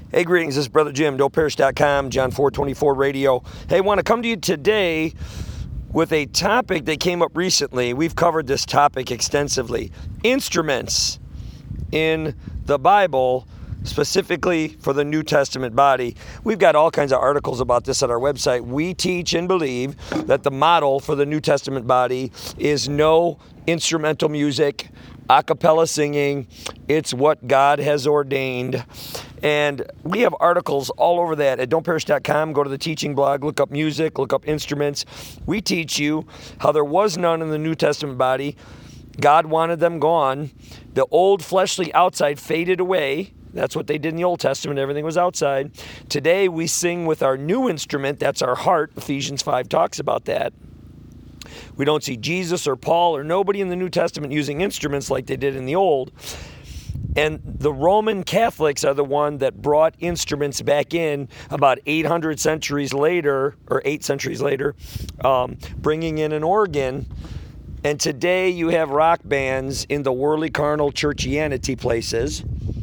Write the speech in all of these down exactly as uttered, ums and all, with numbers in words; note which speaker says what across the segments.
Speaker 1: Hey, greetings. This is Brother Jim, don't perish dot com, John four twenty-four Radio. Hey, I want to come to you today with a topic that came up recently. We've covered this topic extensively. Instruments in the Bible, specifically for the New Testament body. We've got all kinds of articles about this at our website. We teach and believe that the model for the New Testament body is no instrumental music, a cappella singing. It's what God has ordained. And we have articles all over that at don't perish dot com. Go to the teaching blog, look up music, look up instruments. We teach you how there was none in the New Testament body. God wanted them gone. The old fleshly outside faded away. That's what they did in the Old Testament. Everything was outside. Today we sing with our new instrument. That's our heart. Ephesians five talks about that. We don't see Jesus or Paul or nobody in the New Testament using instruments like they did in the Old. And the Roman Catholics are the one that brought instruments back in about eight hundred centuries later, or eight centuries later, um, bringing in an organ. And today you have rock bands in the worldly, carnal, churchianity places.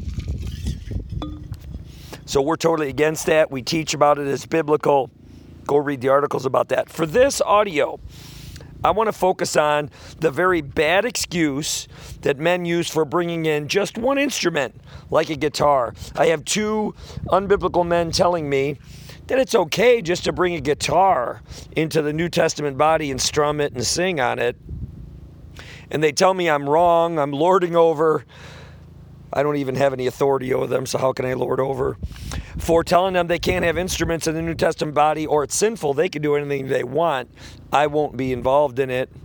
Speaker 1: So we're totally against that. We teach about it as biblical. Go read the articles about that. For this audio, I want to focus on the very bad excuse that men use for bringing in just one instrument, like a guitar. I have two unbiblical men telling me that it's okay just to bring a guitar into the New Testament body and strum it and sing on it. And they tell me I'm wrong, I'm lording over. I don't even have any authority over them, so how can I lord over? For telling them they can't have instruments in the New Testament body, or it's sinful, they can do anything they want. I won't be involved in it.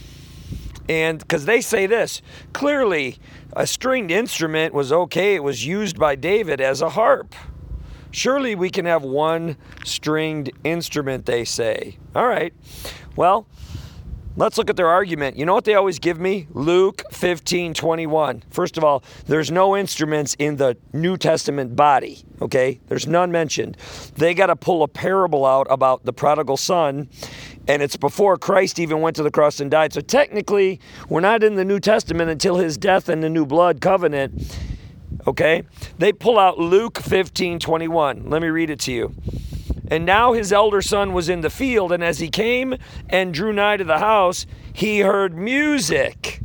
Speaker 1: And because they say this, clearly a stringed instrument was okay. It was used by David as a harp. Surely we can have one stringed instrument, they say. All right, well, let's look at their argument. You know what they always give me? Luke fifteen twenty-one. First of all, there's no instruments in the New Testament body, okay? There's none mentioned. They got to pull a parable out about the prodigal son, and it's before Christ even went to the cross and died. So technically, we're not in the New Testament until his death and the new blood covenant, okay? They pull out Luke fifteen twenty-one. Let me read it to you. And now his elder son was in the field, and as he came and drew nigh to the house, he heard music.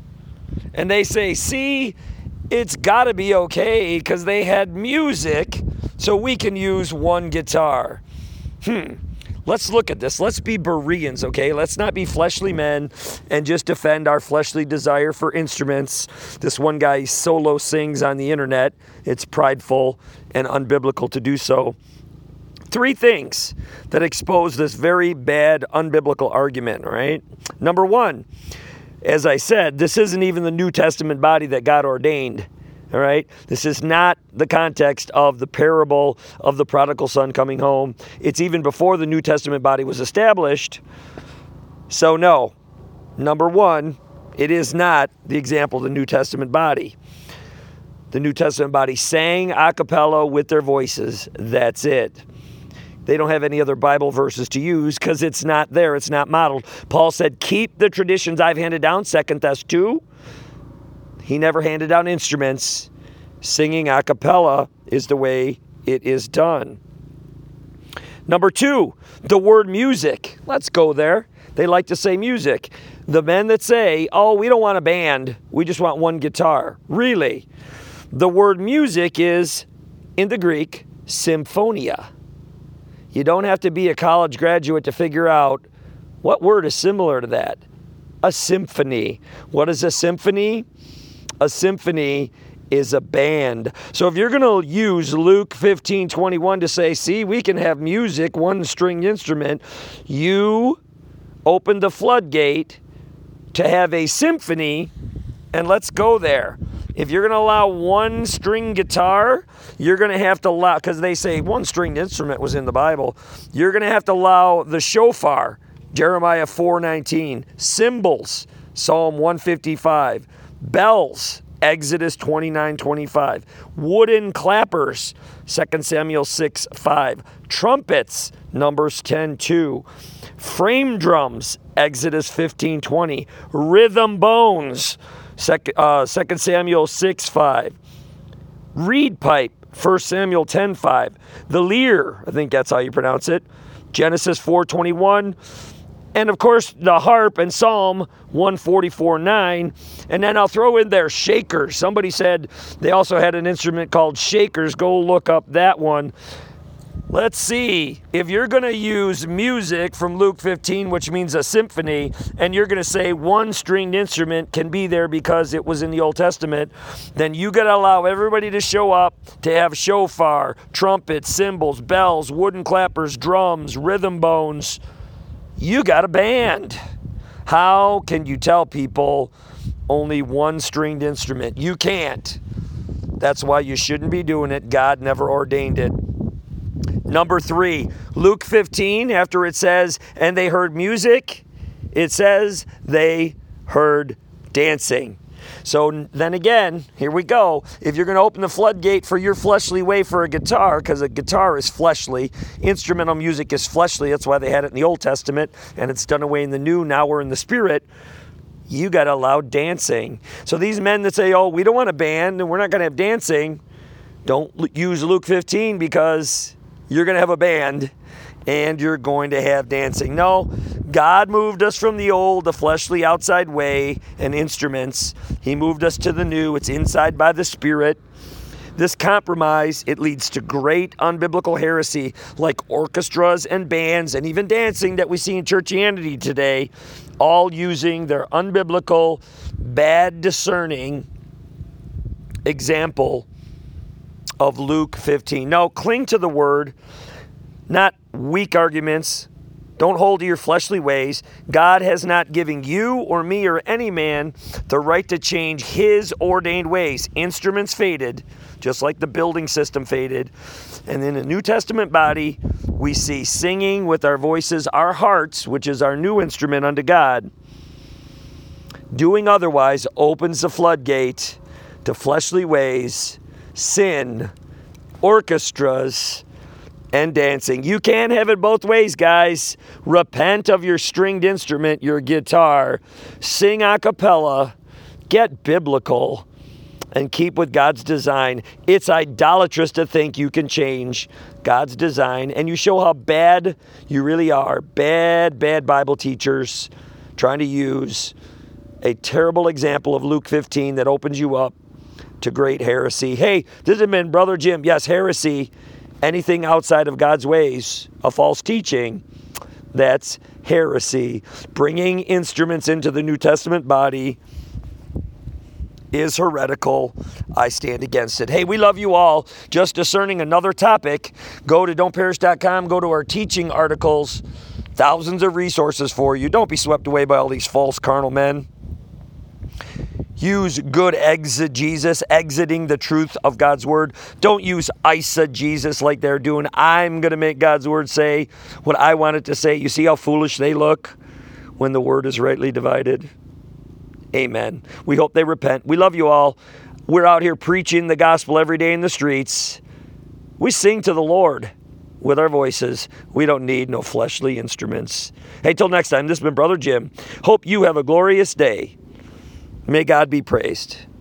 Speaker 1: And they say, see, it's got to be okay because they had music, so we can use one guitar. Hmm. Let's look at this. Let's be Bereans, okay? Let's not be fleshly men and just defend our fleshly desire for instruments. This one guy solo sings on the internet. It's prideful and unbiblical to do so. Three things that expose this very bad, unbiblical argument, right? Number one, as I said, this isn't even the New Testament body that God ordained, all right? This is not the context of the parable of the prodigal son coming home. It's even before the New Testament body was established. So no, number one, it is not the example of the New Testament body. The New Testament body sang a cappella with their voices. That's it. They don't have any other Bible verses to use because it's not there. It's not modeled. Paul said, keep the traditions I've handed down, Second Thess two. He never handed down instruments. Singing a cappella is the way it is done. Number two, the word music. Let's go there. They like to say music. The men that say, oh, we don't want a band. We just want one guitar. Really? The word music is, in the Greek, symphonia. You don't have to be a college graduate to figure out what word is similar to that. A symphony. What is a symphony? A symphony is a band. So if you're going to use Luke fifteen twenty-one to say, see, we can have music, one stringed instrument, you open the floodgate to have a symphony, and let's go there. If you're going to allow one string guitar, you're going to have to allow, because they say one stringed instrument was in the Bible, you're going to have to allow the shofar, Jeremiah four nineteen, cymbals, Psalm one fifty-five, bells, Exodus twenty-nine twenty-five, wooden clappers, Second Samuel six five, trumpets, Numbers ten two, frame drums, Exodus fifteen twenty, rhythm bones, Second, uh, Second Samuel six five. reed pipe, First Samuel ten five. The lyre, I think that's how you pronounce it, Genesis four twenty-one. And of course, the harp and Psalm one forty-four nine. And then I'll throw in there shakers. Somebody said they also had an instrument called shakers. Go look up that one. Let's see. If you're going to use music from Luke fifteen, which means a symphony, and you're going to say one stringed instrument can be there because it was in the Old Testament, then you got to allow everybody to show up to have shofar, trumpets, cymbals, bells, wooden clappers, drums, rhythm bones. You got a band. How can you tell people only one stringed instrument? You can't. That's why you shouldn't be doing it. God never ordained it. Number three, Luke fifteen, after it says, and they heard music, it says they heard dancing. So then again, here we go. If you're going to open the floodgate for your fleshly way for a guitar, because a guitar is fleshly, instrumental music is fleshly, that's why they had it in the Old Testament, and it's done away in the New, now we're in the Spirit, you got to allow dancing. So these men that say, oh, we don't want a band, and we're not going to have dancing, don't use Luke fifteen because you're going to have a band and you're going to have dancing. No, God moved us from the old, the fleshly outside way and instruments. He moved us to the new. It's inside by the Spirit. This compromise, it leads to great unbiblical heresy like orchestras and bands and even dancing that we see in churchianity today, all using their unbiblical, bad discerning example of Luke fifteen. No, cling to the word, not weak arguments. Don't hold to your fleshly ways. God has not given you or me or any man the right to change his ordained ways. Instruments faded, just like the building system faded. And in the New Testament body, we see singing with our voices, our hearts, which is our new instrument unto God. Doing otherwise opens the floodgate to fleshly ways, sin, orchestras, and dancing. You can't have it both ways, guys. Repent of your stringed instrument, your guitar. Sing a cappella. Get biblical. And keep with God's design. It's idolatrous to think you can change God's design. And you show how bad you really are. Bad, bad Bible teachers trying to use a terrible example of Luke fifteen that opens you up to great heresy. Hey, this has been Brother Jim. Yes, heresy, anything outside of God's ways, a false teaching, that's heresy. Bringing instruments into the New Testament body is heretical. I stand against it. Hey, we love you all. Just discerning another topic, go to don't perish dot com, go to our teaching articles, thousands of resources for you. Don't be swept away by all these false carnal men. Use good exegesis, exiting the truth of God's word. Don't use eisegesis like they're doing. I'm going to make God's word say what I want it to say. You see how foolish they look when the word is rightly divided? Amen. We hope they repent. We love you all. We're out here preaching the gospel every day in the streets. We sing to the Lord with our voices. We don't need no fleshly instruments. Hey, till next time, this has been Brother Jim. Hope you have a glorious day. May God be praised.